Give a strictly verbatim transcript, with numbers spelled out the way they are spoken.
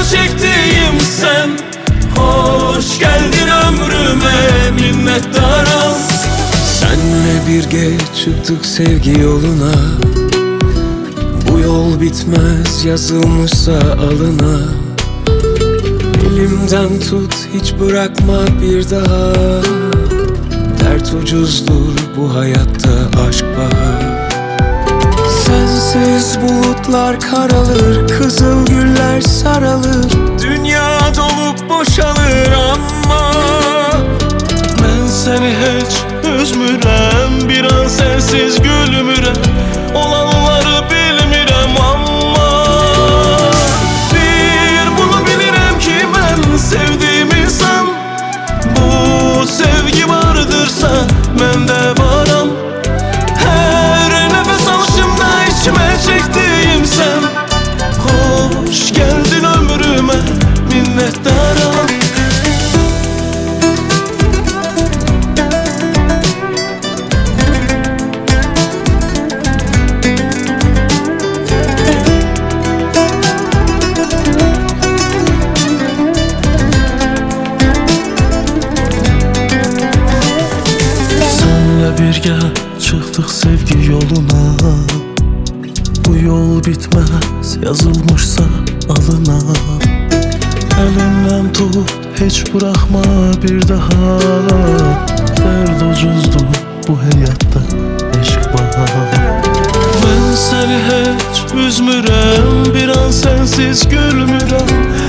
çektiğim sen. Hoş geldin ömrüme, minnettarım. Senle birge çıktık sevgi yoluna. Bu yol bitmez yazılmışsa alına. Elimden tut, hiç bırakma bir daha. Dert ucuzdur bu hayatta, aşk paha. Sensiz bulutlar karalır, kızıl güller saralır. Dünya dolup boşalır ama Ben seni hiç üzmürəm, bir an sensiz gülmürəm. Olanları bilmirəm amma bir bunu bilirəm ki, mən sevdiğimi sen. Bu sevgi vardırsa mən də varam. Her nefes alışımda içime çektiğim sen. Hoş geldin ömrüme, minnettarım. Birgə çıxdıq sevgi yoluna. Bu yol bitməz yazılmışsa alına. Əlimdən tut, heç buraxma bir daha. Dərd ucuzdur bu həyatda, eşq baha. Ben seni hiç üzmürəm, bir an sensiz gülmürəm.